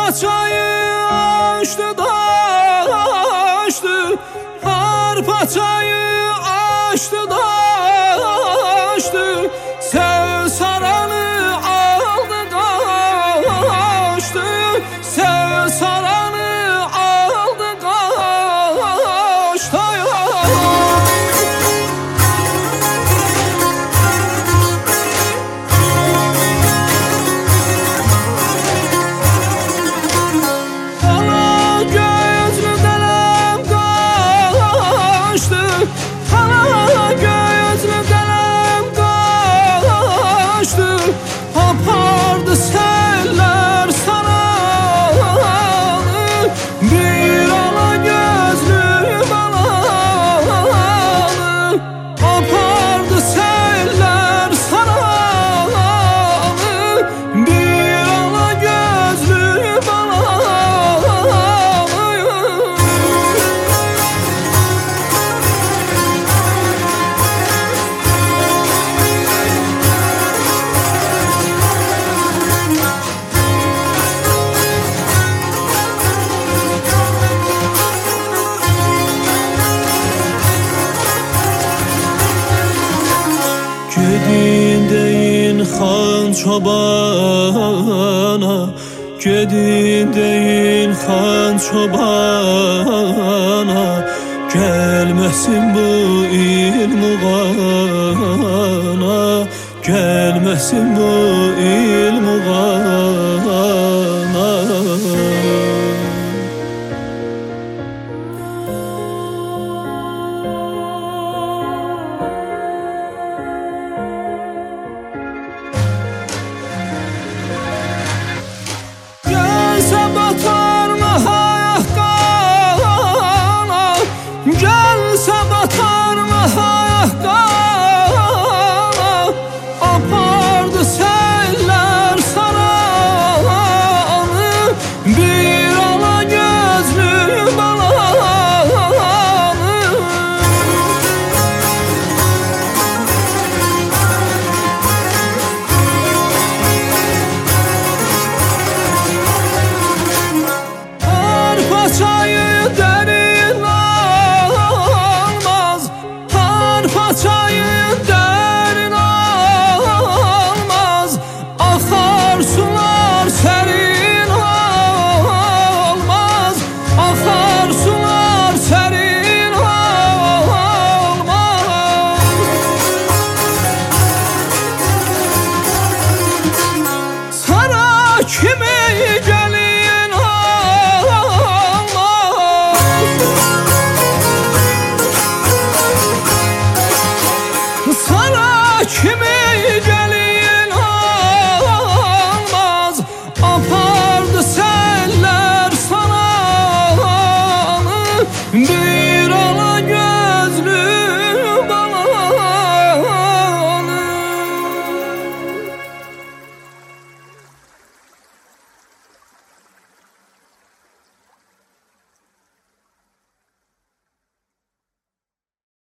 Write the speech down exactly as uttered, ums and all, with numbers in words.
çayı açtı da açtı, arpa çayı açtı da açtı, sev saranı aldı kaçtı, sev saranı aldı kaçtı. Apardı seller saranı, bir ala gözlü balanı. Apardı seller saranı, bir ala gözlü balanı. Gedin deyin xan çobana, gedin deyin xan çobana, gelmesin bu il muğana, gelmesin bu il muğana. Batar mı hayat kana, gelse batar mı hayat kana. Apardı seller saranı, bir ala gözlü balanı. Çayı derin almaz, arpa çayı derin almaz, akar sular serin olmaz, akar sular serin olmaz. Sana kimi gelin sana kimi